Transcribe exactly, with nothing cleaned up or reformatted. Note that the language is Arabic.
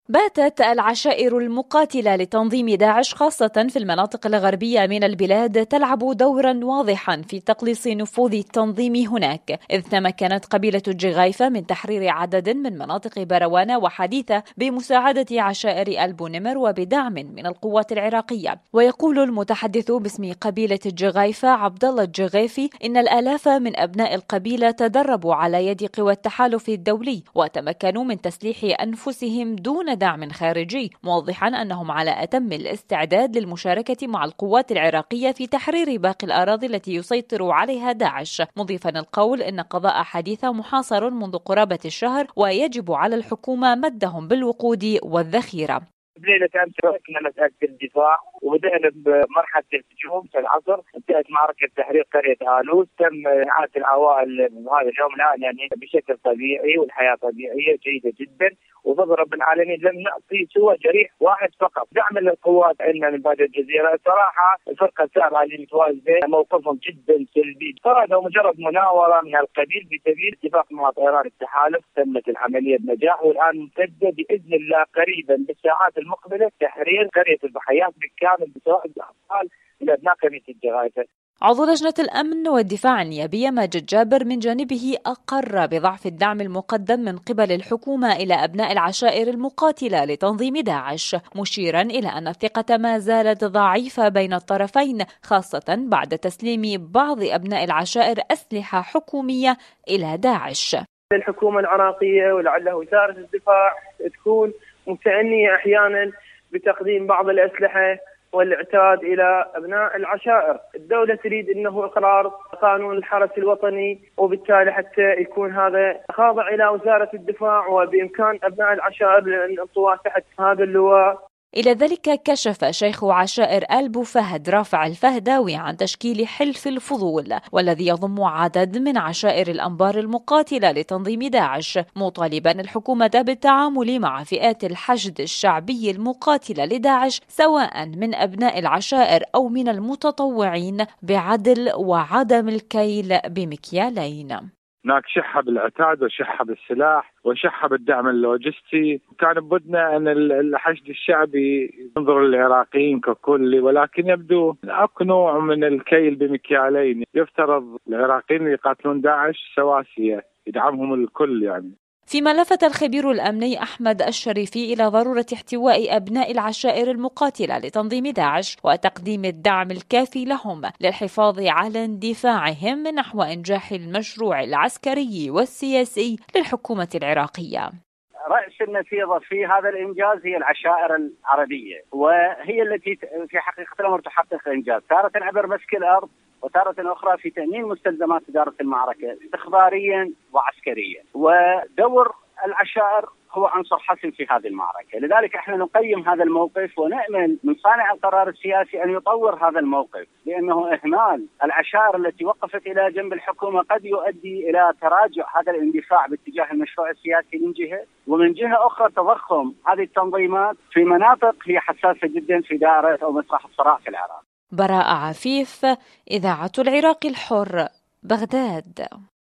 باتت العشائر المقاتلة لتنظيم داعش خاصة في المناطق الغربية من البلاد تلعب دورا واضحا في تقليص نفوذ التنظيم هناك، إذ تمكنت قبيلة الجغيفة من تحرير عدد من مناطق بروانة وحديثة بمساعدة عشائر البونمر وبدعم من القوات العراقية. ويقول المتحدث باسم قبيلة الجغيفة عبد الله الجغيفي إن الآلاف من أبناء القبيلة تدربوا على يد قوى التحالف الدولي وتمكنوا من تسليح أنفسهم دون دعم خارجي، موضحا أنهم على أتم الاستعداد للمشاركة مع القوات العراقية في تحرير باقي الأراضي التي يسيطر عليها داعش، مضيفا القول إن قضاء حديثة محاصر منذ قرابة الشهر ويجب على الحكومة مدهم بالوقود والذخيرة. بليلة أمس تركنا مسألة الدفاع وبدأنا بمرحلة الهجوم في العصر، انتهت معركة تحرير قرية آلوس، تم إعادة العوائل هذا اليوم الآن يعني بشكل طبيعي والحياة طبيعية جيدة جدا، وبفضل رب العالمين لم نعطي سوى جريح واحد فقط. دعم للقوات عندنا من بعد الجزيرة، صراحة الفرقة السابعة اللي متواجدة موقفهم جدا سلبي، صراحة مجرد مناورة من القبيل بسبيل اتفاق مع طيران التحالف، تمت العملية بنجاح والآن ممتدة بإذن الله قريبا بالساعات المقبلة تحرير قرية البحيات بالكامل بسواء الأطفال إلى أبناء قبيلة الجغيفة. عضو لجنة الأمن والدفاع النيابية ماجد جابر من جانبه أقر بضعف الدعم المقدم من قبل الحكومة إلى أبناء العشائر المقاتلة لتنظيم داعش، مشيرا إلى أن الثقة ما زالت ضعيفة بين الطرفين، خاصة بعد تسليم بعض أبناء العشائر أسلحة حكومية إلى داعش. الحكومة العراقية ولعله وزارة الدفاع تكون متأنية أحيانا بتقديم بعض الأسلحة والاعتاد إلى أبناء العشائر. الدولة تريد أنه إقرار قانون الحرس الوطني، وبالتالي حتى يكون هذا خاضع إلى وزارة الدفاع، وبإمكان أبناء العشائر أن ينضووا تحت هذا اللواء. إلى ذلك كشف شيخ عشائر آل بوفهد رافع الفهداوي عن تشكيل حلف الفضول، والذي يضم عدد من عشائر الأنبار المقاتلة لتنظيم داعش، مطالبا الحكومة بالتعامل مع فئات الحشد الشعبي المقاتلة لداعش سواء من أبناء العشائر أو من المتطوعين بعدل وعدم الكيل بمكيالين. هناك شحة بالعتاد وشحة بالسلاح وشحة بالدعم اللوجستي، كان بدنا أن الحشد الشعبي ينظر للعراقيين ككل، ولكن يبدو أكو نوع من الكيل بمكيالين. يفترض العراقيين اللي يقاتلون داعش سواسية يدعمهم الكل يعني. فيما لفت الخبير الأمني أحمد الشريفي إلى ضرورة احتواء أبناء العشائر المقاتلة لتنظيم داعش وتقديم الدعم الكافي لهم للحفاظ على اندفاعهم نحو إنجاح المشروع العسكري والسياسي للحكومة العراقية. رأس النفيضة في هذا الإنجاز هي العشائر العربية، وهي التي في حقيقة الأمر تحقق إنجاز، تارة عبر مسك الأرض وتارة أخرى في تأمين مستلزمات إدارة المعركة استخباريا وعسكريا. ودور العشائر هو عنصر حسم في هذه المعركة، لذلك احنا نقيم هذا الموقف ونأمل من صانع القرار السياسي أن يطور هذا الموقف، لأنه إهمال العشائر التي وقفت إلى جنب الحكومة قد يؤدي إلى تراجع هذا الاندفاع باتجاه المشروع السياسي من جهة، ومن جهة أخرى تضخم هذه التنظيمات في مناطق هي حساسة جدا في دائرة أو مسرح الصراع في العراق. براء عفيف، إذاعة العراق الحر، بغداد.